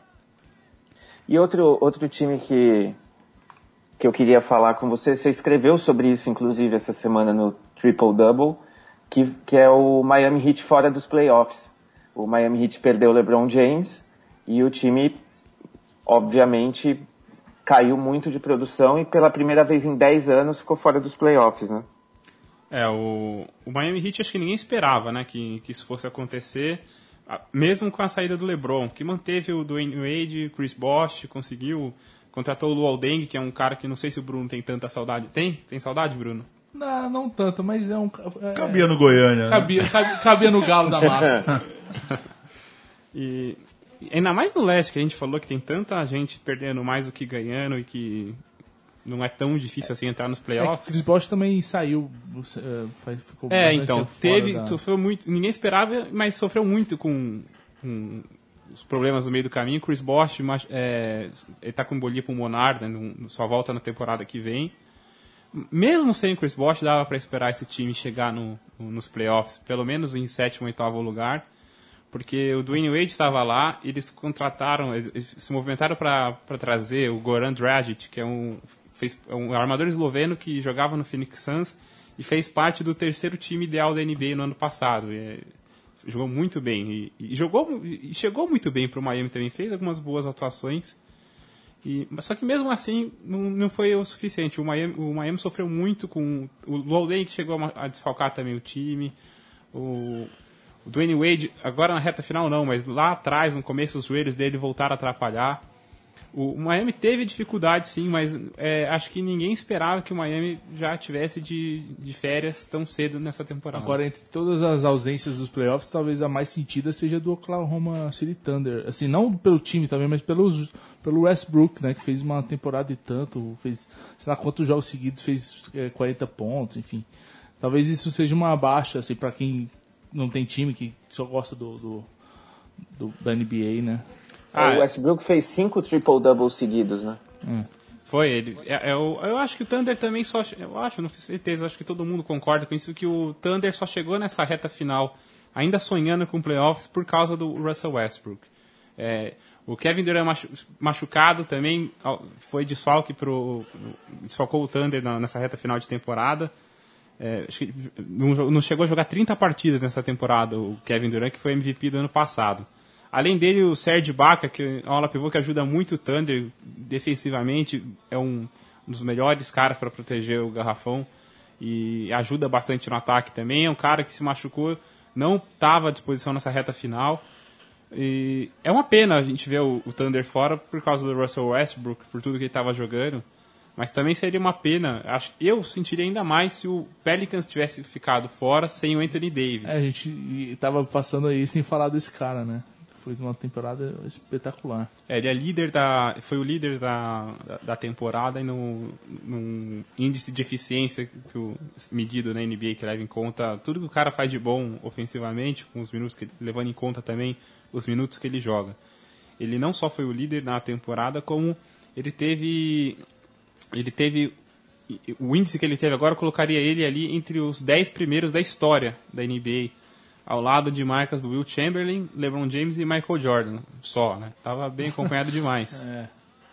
E outro, outro time que... que eu queria falar com você, você escreveu sobre isso, inclusive, essa semana no Triple Double, que, que é o Miami Heat fora dos playoffs. O Miami Heat perdeu o LeBron James e o time, obviamente, caiu muito de produção e pela primeira vez em dez anos ficou fora dos playoffs, né? É, o, o Miami Heat acho que ninguém esperava, né, que, que isso fosse acontecer, mesmo com a saída do LeBron, que manteve o Dwayne Wade, Chris Bosh, conseguiu... Contratou o Luol Deng, que é um cara que não sei se o Bruno tem tanta saudade. Tem? Tem saudade, Bruno? Não, não tanto, mas é um... É, cabia no Goiânia. Cabia, cabia, cabia no galo da massa. E ainda mais no leste, que a gente falou que tem tanta gente perdendo mais do que ganhando e que não é tão difícil assim entrar nos playoffs. É, Chris Bosh também saiu, ficou É, então, teve, da... sofreu muito, ninguém esperava, mas sofreu muito com... com os problemas no meio do caminho. Chris Bosh, é, ele tá com embolia pulmonar, né, não, só volta na temporada que vem. Mesmo sem Chris Bosh, dava para esperar esse time chegar no, no, nos playoffs, pelo menos em sétimo ou oitavo lugar, porque o Dwayne Wade estava lá, eles contrataram, eles se movimentaram para trazer o Goran Dragic, que é um, fez, é um armador esloveno que jogava no Phoenix Suns e fez parte do terceiro time ideal da N B A no ano passado. E, jogou muito bem e, e jogou e chegou muito bem para o Miami também, fez algumas boas atuações, e, só que mesmo assim não, não foi o suficiente. O Miami, o Miami sofreu muito com o Luol Deng, que chegou a, a desfalcar também o time, o, o Dwayne Wade agora na reta final não, mas lá atrás, no começo, os joelhos dele voltaram a atrapalhar. O Miami teve dificuldade, sim, mas é, acho que ninguém esperava que o Miami já tivesse de, de férias tão cedo nessa temporada. Agora, entre todas as ausências dos playoffs, talvez a mais sentida seja do Oklahoma City Thunder. Assim, não pelo time também, mas pelos, pelo Westbrook, né, que fez uma temporada e tanto, fez, sei lá quantos jogos seguidos, fez é, quarenta pontos, enfim. Talvez isso seja uma baixa, assim, para quem não tem time, que só gosta do, do, do da N B A, né? Ah, o Westbrook fez cinco triple-doubles seguidos, né? Hum. Foi ele. É, é, eu, eu acho que o Thunder também só... Eu acho, não tenho certeza, acho que todo mundo concorda com isso, que o Thunder só chegou nessa reta final, ainda sonhando com playoffs, por causa do Russell Westbrook. É, o Kevin Durant machu, machucado também foi desfalque pro... desfalcou o Thunder na, nessa reta final de temporada. É, acho que não, não chegou a jogar trinta partidas nessa temporada, o Kevin Durant, que foi M V P do ano passado. Além dele, o Serge Ibaka, que é um ala pivô que ajuda muito o Thunder defensivamente, é um, um dos melhores caras para proteger o garrafão e ajuda bastante no ataque também. É um cara que se machucou, não estava à disposição nessa reta final. E é uma pena a gente ver o, o Thunder fora por causa do Russell Westbrook, por tudo que ele estava jogando. Mas também seria uma pena, acho, eu sentiria ainda mais se o Pelicans tivesse ficado fora sem o Anthony Davis. É, a gente estava passando aí sem falar desse cara, né? Foi uma temporada espetacular. É, ele é líder da, foi o líder da, da, da temporada e no, no índice de eficiência que o, medido na N B A, que leva em conta tudo que o cara faz de bom ofensivamente, com os minutos que, levando em conta também os minutos que ele joga. Ele não só foi o líder na temporada, como ele teve, ele teve o índice que ele teve agora colocaria ele ali entre os dez primeiros da história da N B A. Ao lado de marcas do Will Chamberlain, LeBron James e Michael Jordan. Só, né? Tava bem acompanhado demais. É.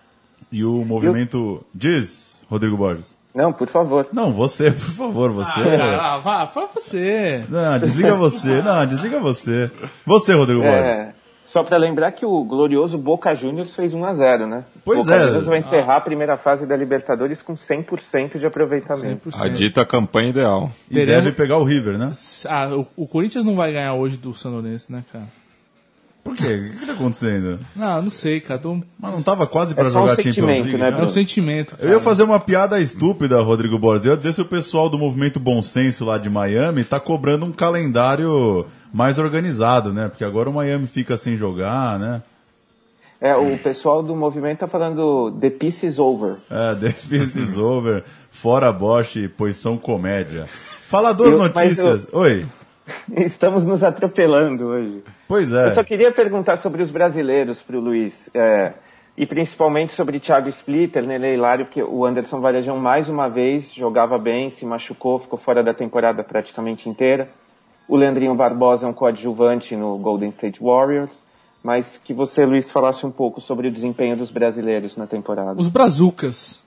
E o movimento... Diz, Rodrigo Borges. Não, por favor. Não, você, por favor, você. Ah, vá, fala você. Não, desliga você. Não, desliga você. Você, Rodrigo Borges. É, só para lembrar que o glorioso Boca Juniors fez um a zero, né? Pois Boca é. Juniors vai encerrar a primeira fase da Libertadores com cem por cento de aproveitamento. cem por cento. A dita campanha ideal. E Teremos- deve pegar o River, né? Ah, o, o Corinthians não vai ganhar hoje do San Lourenço, né, cara? Por quê? O que tá acontecendo? Não, não sei, cara. Tô... Mas não tava quase pra É só um jogar Champions sentimento, League, né, É já? um sentimento, cara. Eu ia fazer uma piada estúpida, Rodrigo Borges. Eu ia dizer se o pessoal do Movimento Bom Senso lá de Miami tá cobrando um calendário mais organizado, né? Porque agora o Miami fica sem jogar, né? É, o pessoal do movimento tá falando The Peace is Over. É, The Peace is Over, fora Bosch, pois são comédia. Fala duas Eu- mas notícias. Oi. Estamos nos atropelando hoje. Pois Eu só é. queria perguntar sobre os brasileiros para o Luiz, é, e principalmente sobre Thiago Splitter, Nenê Hilário, porque o Anderson Varejão mais uma vez jogava bem, se machucou, ficou fora da temporada praticamente inteira. O Leandrinho Barbosa é um coadjuvante no Golden State Warriors, mas que você, Luiz, falasse um pouco sobre o desempenho dos brasileiros na temporada. Os Brazucas.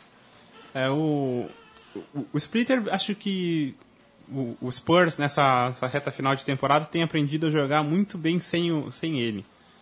É, o, o, o Splitter, acho que o, o Spurs, nessa, nessa reta final de temporada, tem aprendido a jogar muito bem sem, o, sem ele.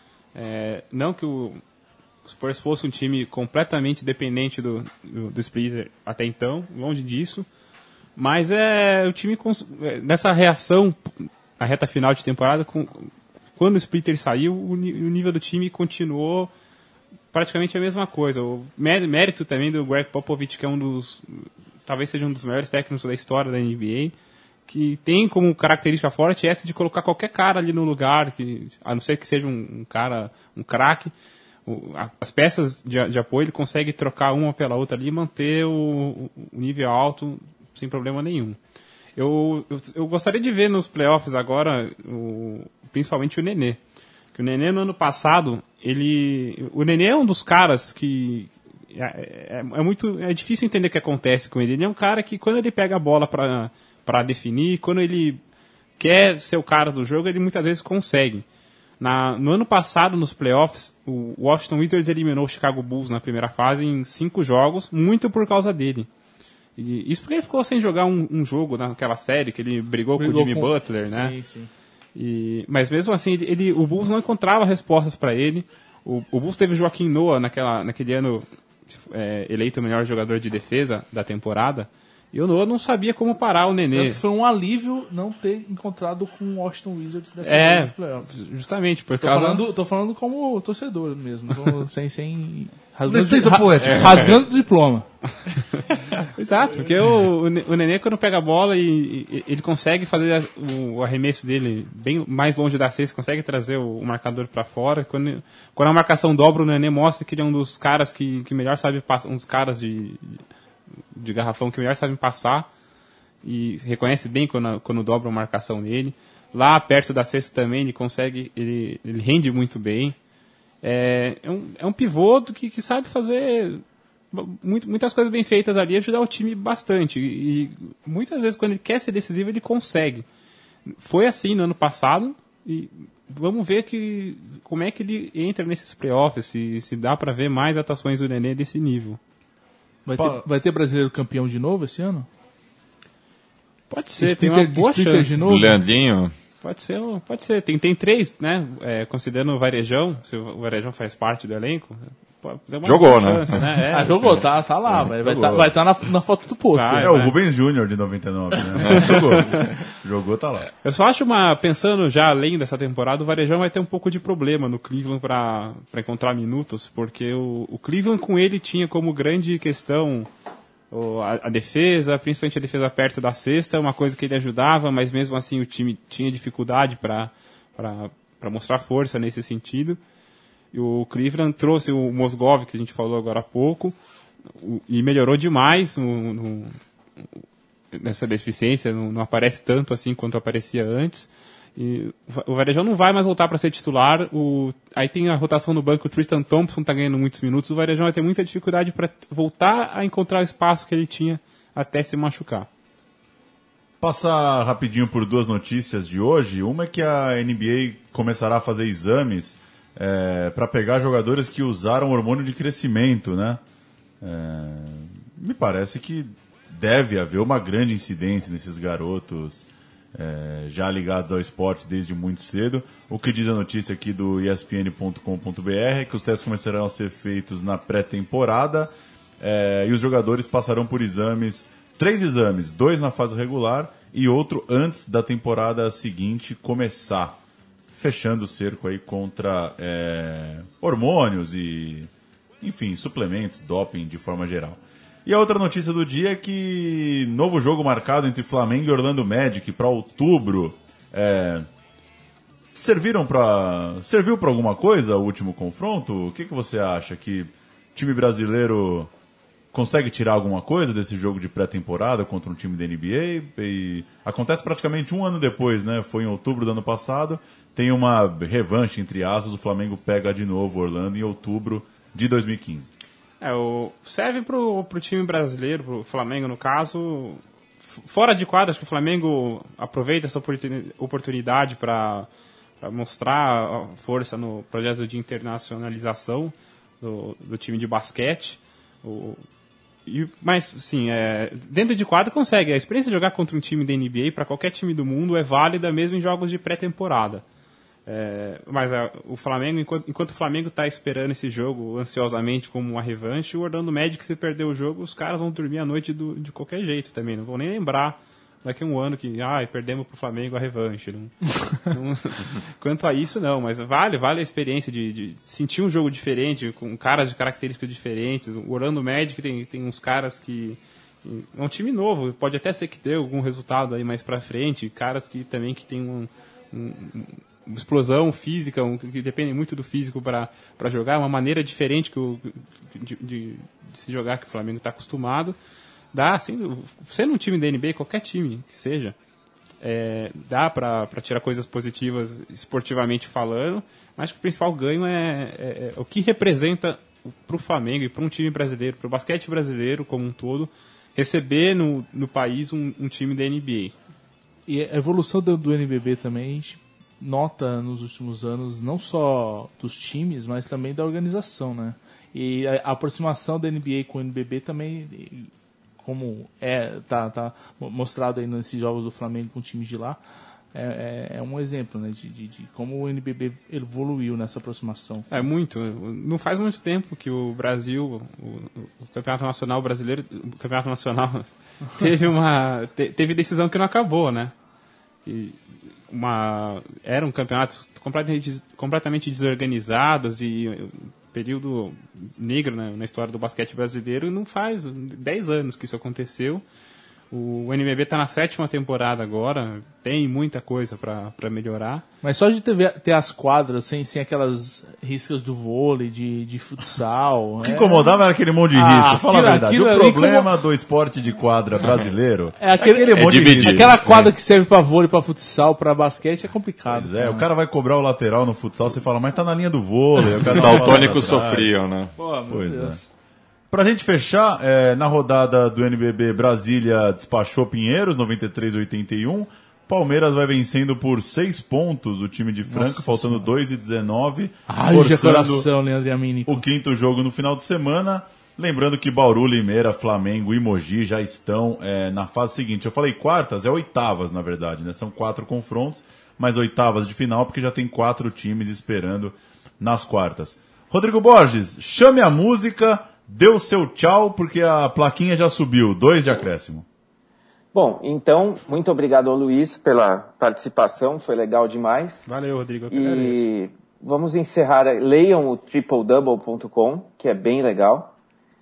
É, não que o, o Spurs fosse um time completamente dependente do, do, do Splitter até então, longe disso, mas é o time cons- é, nessa reação, a reta final de temporada, com, quando o Splitter saiu, o, ni- o nível do time continuou praticamente a mesma coisa. O mé- mérito também do Greg Popovich, que é um dos, talvez seja um dos melhores técnicos da história da N B A, que tem como característica forte essa de colocar qualquer cara ali no lugar, que, a não ser que seja um, um cara, um craque, o- a- as peças de, de apoio ele consegue trocar uma pela outra ali e manter o, o nível alto sem problema nenhum. Eu, eu, eu gostaria de ver nos playoffs agora, o, principalmente o Nenê. Que o Nenê no ano passado, ele, o Nenê é um dos caras que é, é, é muito, é difícil entender o que acontece com ele. Ele é um cara que quando ele pega a bola para para definir, quando ele quer ser o cara do jogo, ele muitas vezes consegue. Na, no ano passado, nos playoffs, o Washington Wizards eliminou o Chicago Bulls na primeira fase em cinco jogos, muito por causa dele. E isso porque ele ficou sem jogar um, um jogo naquela série, que ele brigou, Brigou com o Jimmy com- Butler, né? Sim, sim. E, mas mesmo assim, ele, ele- o Bulls não encontrava respostas para ele. O, o Bulls teve o Joaquim Noah naquela, naquele ano é, eleito o melhor jogador de defesa da temporada. E o Noah não sabia como parar o Nenê. Tanto foi um alívio não ter encontrado com o Washington Wizards dessa É, vez nos playoffs. justamente, por Tô causa... falando, tô falando como torcedor mesmo, tô sem, sem Rasgando, Licença ra- poética. é, rasgando o diploma. Exato, porque o, o Nenê, quando pega a bola, e, e ele consegue fazer a- o, o arremesso dele bem mais longe da cesta, consegue trazer o, o marcador para fora. Quando, quando a marcação dobra, o Nenê mostra que ele é um dos caras que, que melhor sabe passar, um dos caras de, de garrafão que melhor sabem passar, e reconhece bem quando, quando dobra a marcação dele. Lá perto da cesta também ele consegue, ele, ele rende muito bem. É, é, um, é um pivô que, que sabe fazer muito, muitas coisas bem feitas ali, ajudar o time bastante. E, e muitas vezes, quando ele quer ser decisivo, ele consegue. Foi assim no ano passado, e vamos ver que, como é que ele entra nesses playoffs, se, se dá para ver mais atuações do Nenê desse nível. Vai ter, vai ter brasileiro campeão de novo esse ano? Pode ser, Explica- tem uma boa explica chance. de novo. Leandrinho, Pode ser, pode ser. Tem, tem três, né? É, considerando o Varejão, se o Varejão faz parte do elenco. pode ter uma Jogou, boa né? chance, né? É. Ah, jogou, tá, tá lá. vai vai jogou. tá, vai tá na, na foto do posto. Vai. É o Rubens Júnior de noventa e nove, né? Jogou. Jogou, tá lá. Eu só acho uma. Pensando já além dessa temporada, o Varejão vai ter um pouco de problema no Cleveland para encontrar minutos, porque o, o Cleveland com ele tinha como grande questão o, a, a defesa, principalmente a defesa perto da cesta, uma coisa que ele ajudava, mas mesmo assim o time tinha dificuldade para mostrar força nesse sentido. E o Cleveland trouxe o Mozgov, que a gente falou agora há pouco, o, e melhorou demais no, no, nessa deficiência, não, não aparece tanto assim quanto aparecia antes. E o Varejão não vai mais voltar para ser titular. O, aí tem a rotação no banco, o Tristan Thompson está ganhando muitos minutos. O Varejão vai ter muita dificuldade para voltar a encontrar o espaço que ele tinha até se machucar. Passar rapidinho por duas notícias de hoje. Uma é que a N B A começará a fazer exames é, para pegar jogadores que usaram hormônio de crescimento, né? É, me parece que deve haver uma grande incidência nesses garotos é, já ligados ao esporte desde muito cedo. O que diz a notícia aqui do E S P N ponto com ponto B R é que os testes começarão a ser feitos na pré-temporada é, e os jogadores passarão por exames, três exames, dois na fase regular e outro antes da temporada seguinte começar, fechando o cerco aí contra é, hormônios e, enfim, suplementos, doping de forma geral. E a outra notícia do dia é que novo jogo marcado entre Flamengo e Orlando Magic para outubro. É, serviram para serviu para alguma coisa o último confronto? O que, que você acha? Que o time brasileiro consegue tirar alguma coisa desse jogo de pré-temporada contra um time da N B A? E acontece praticamente um ano depois, né? Foi em outubro do ano passado. Tem uma revanche, entre aspas, o Flamengo pega de novo Orlando em outubro de dois mil e quinze. É, o, serve pro, pro time brasileiro, pro Flamengo no caso, f- fora de quadra, acho que o Flamengo aproveita essa oportuni- oportunidade para mostrar a força no projeto de internacionalização do, do time de basquete. O, e, mas, sim, é, dentro de quadra consegue. A experiência de jogar contra um time da N B A para qualquer time do mundo é válida mesmo em jogos de pré-temporada. É, mas a, o Flamengo, enquanto, enquanto o Flamengo está esperando esse jogo ansiosamente como uma revanche, o Orlando Magic, se perder o jogo, os caras vão dormir à noite do, de qualquer jeito também. Não vão nem lembrar daqui a um ano que ah, perdemos para o Flamengo a revanche. Não, não, quanto a isso, não. Mas vale, vale a experiência de, de sentir um jogo diferente, com caras de características diferentes. O Orlando Magic tem, tem uns caras que... É um time novo, pode até ser que dê algum resultado aí mais para frente. Caras que também que tem um... um uma explosão física, um, que depende muito do físico para jogar, uma maneira diferente que o, de, de, de se jogar que o Flamengo está acostumado. Dá, sendo, sendo um time da N B A, qualquer time que seja, é, dá para tirar coisas positivas esportivamente falando, mas que o principal ganho é, é, é o que representa para o Flamengo e para um time brasileiro, para o basquete brasileiro como um todo, receber no, no país um, um time da N B A. E a evolução do, do N B B também, a gente nota nos últimos anos, não só dos times, mas também da organização, né? E a, a aproximação da N B A com o N B B também, como é, tá, tá mostrado aí nesses jogos do Flamengo com o time de lá, é, é, é um exemplo, né, de, de, de como o N B B evoluiu nessa aproximação. É muito. Não faz muito tempo que o Brasil, o, o Campeonato Nacional Brasileiro, o Campeonato Nacional teve uma te, teve decisão que não acabou, né? Que uma, eram campeonatos completamente, completamente desorganizados e período negro, né, na história do basquete brasileiro, e não faz dez anos que isso aconteceu. O N B B está na sétima temporada agora, tem muita coisa para melhorar. Mas só de ter, ter as quadras sem, sem aquelas riscas do vôlei, de, de futsal... O que é... incomodava era aquele monte de Ah, risco. Fala aquilo- a verdade. aquilo O ali problema como- do esporte de quadra brasileiro É aquele- aquele é monte de dividir. risco. Aquela quadra que serve pra vôlei, pra futsal, pra basquete é complicado. Pois é, o cara vai cobrar o lateral no futsal, você fala, mas tá na linha do vôlei. O cara Os dá uma daltônicos bola atrás. sofriam, né? Pô, meu Pois Deus. é. Pra gente fechar, é, na rodada do N B B, Brasília despachou Pinheiros, noventa e três a oitenta e um. Palmeiras vai vencendo por seis pontos o time de Franca, Nossa faltando dois e dezenove. Haja coração, Leandro Yamini. o quinto jogo no final de semana. Lembrando que Bauru, Limeira, Flamengo e Mogi já estão é, na fase seguinte. Eu falei quartas, é oitavas, na verdade, né? São quatro confrontos, mas oitavas de final, porque já tem quatro times esperando nas quartas. Rodrigo Borges, chame a música, dê o seu tchau, porque a plaquinha já subiu, dois de acréscimo. Bom, então, muito obrigado ao Luiz pela participação, foi legal demais. Valeu, Rodrigo, eu que agradeço. E vamos encerrar, leiam o triple double ponto com, que é bem legal.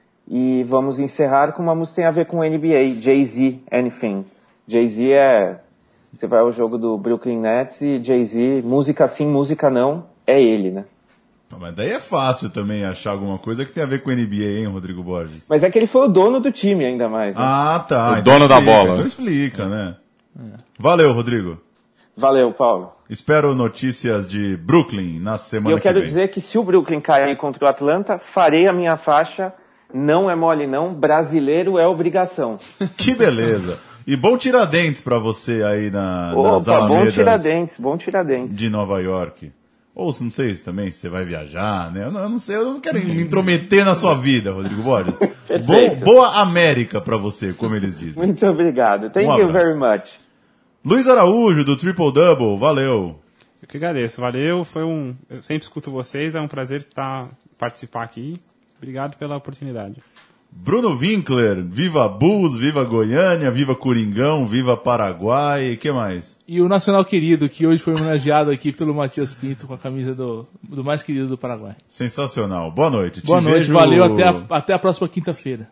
E vamos encerrar com uma música que tem a ver com o N B A, Jay-Z, Anything. Jay-Z é... Você vai ao jogo do Brooklyn Nets e Jay-Z, música sim, música não, é ele, né? Mas daí é fácil também achar alguma coisa que tem a ver com o N B A, hein, Rodrigo Borges? Mas é que ele foi o dono do time ainda mais, né? Ah, tá. O então dono da explica, bola. Então explica, né? Valeu, Rodrigo. Valeu, Paulo. Espero notícias de Brooklyn na E semana eu que quero vem. dizer que se o Brooklyn cair contra o Atlanta, farei a minha faixa, não é mole não, brasileiro é obrigação. Que beleza. E bom Tiradentes pra você aí na, nas Opa, bom alamedas Tiradentes, bom Tiradentes. de Nova York. Ou não sei se também se você vai viajar, né? Eu não, eu não sei, eu não quero me intrometer na sua vida, Rodrigo Borges. Bo- boa América pra você, como eles dizem. Muito obrigado. Thank Um you abraço. very much. Luiz Araújo, do Triple Double, valeu. Eu que agradeço, valeu, foi um... Eu sempre escuto vocês, é um prazer tá, participar aqui. Obrigado pela oportunidade. Bruno Winkler, viva Bulls, viva Goiânia, viva Coringão, viva Paraguai, e que mais? E o Nacional Querido, que hoje foi homenageado aqui pelo Matias Pinto com a camisa do, do mais querido do Paraguai. Sensacional. Boa noite. Te Boa noite, vejo- valeu, até a, até a próxima quinta-feira.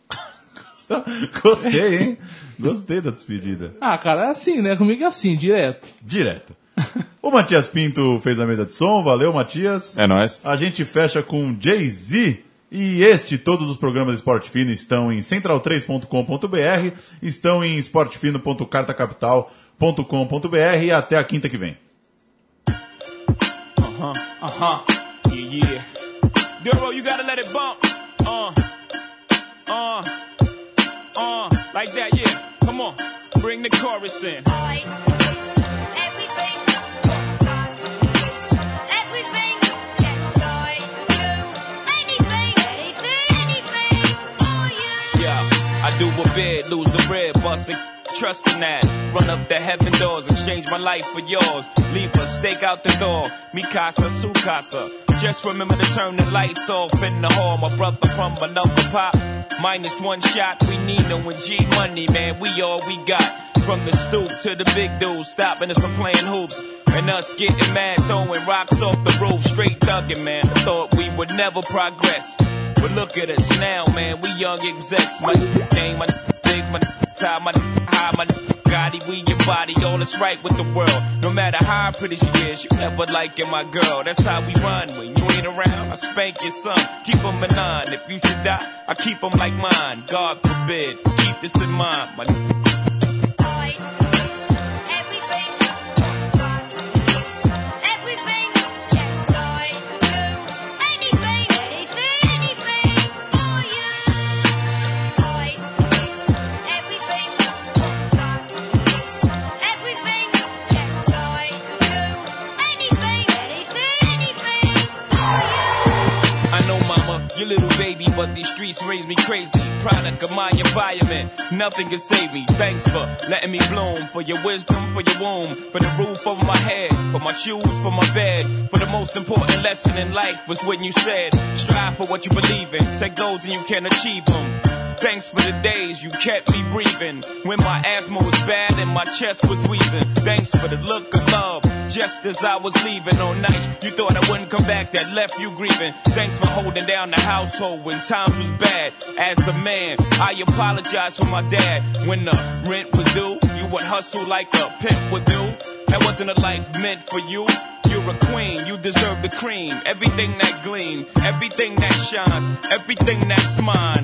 Gostei, hein? Gostei da despedida. Ah, cara, é assim, né? Comigo é assim, direto. Direto. O Matias Pinto fez a mesa de som, valeu, Matias. É nóis. A gente fecha com Jay-Z. E este, todos os programas de Esporte Fino estão em central três ponto com ponto b r, estão em esportefino ponto carta capital ponto com ponto b r e até a quinta que vem. Uh-huh. Uh-huh. Yeah, yeah. Duro, you gotta let it bump. Uh. Uh. Uh. Like that, yeah. Come on. Bring the chorus in. I do a bid, lose a rib, bust a trust in that. Run up the heaven doors, exchange my life for yours. Leave a stake out the door, mi casa, su casa. Just remember to turn the lights off in the hall. My brother from another pop, minus one shot. We need no G money, man, we all we got. From the stoop to the big dudes, stopping us from playing hoops. And us getting mad, throwing rocks off the roof, straight thugging, man. Thought we would never progress. But look at us now, man, we young execs. My game, my big, my tie, my high, my Gotti, we your body, all that's right with the world. No matter how pretty she is, you never liking my girl. That's how we run. When you ain't around, I spank your son. Keep them in line. If you should die, I keep them like mine. God forbid. Keep this in mind, my your little baby, but these streets raise me crazy. Product of my environment, nothing can save me. Thanks for letting me bloom, for your wisdom, for your womb, for the roof over my head, for my shoes, for my bed. For the most important lesson in life was when you said, strive for what you believe in, set goals and you can achieve them. Thanks for the days you kept me breathing. When my asthma was bad and my chest was wheezing. Thanks for the look of love, just as I was leaving. On nights you thought I wouldn't come back, that left you grieving. Thanks for holding down the household when times was bad. As a man, I apologize for my dad. When the rent was due, you would hustle like a pimp would do. That wasn't a life meant for you. You're a queen, you deserve the cream. Everything that gleams, everything that shines, everything that's mine.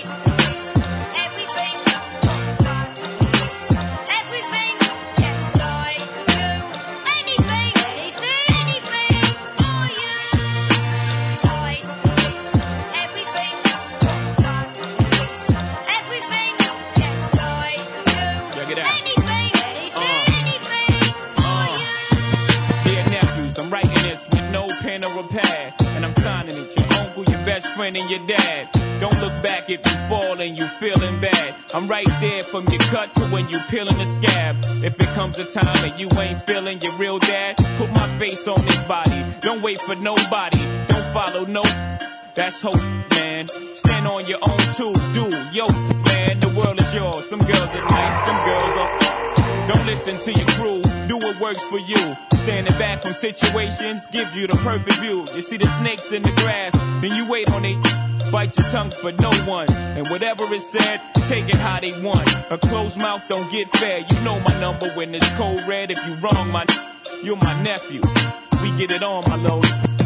And I'm signing it, your uncle, your best friend, and your dad. Don't look back if you fall and you feeling bad. I'm right there from your cut to when you peeling the scab. If it comes a time and you ain't feeling your real dad, put my face on this body. Don't wait for nobody, don't follow no. That's hope, man. Stand on your own too, do yo, man. The world is yours. Some girls are nice, some girls are. Don't listen to your crew, do what works for you. Standing back from situations gives you the perfect view. You see the snakes in the grass, then you wait on it. Bite your tongue for no one. And whatever is said, take it how they want. A closed mouth don't get fed. You know my number when it's cold red. If you wrong, my you're my nephew. We get it on, my lord.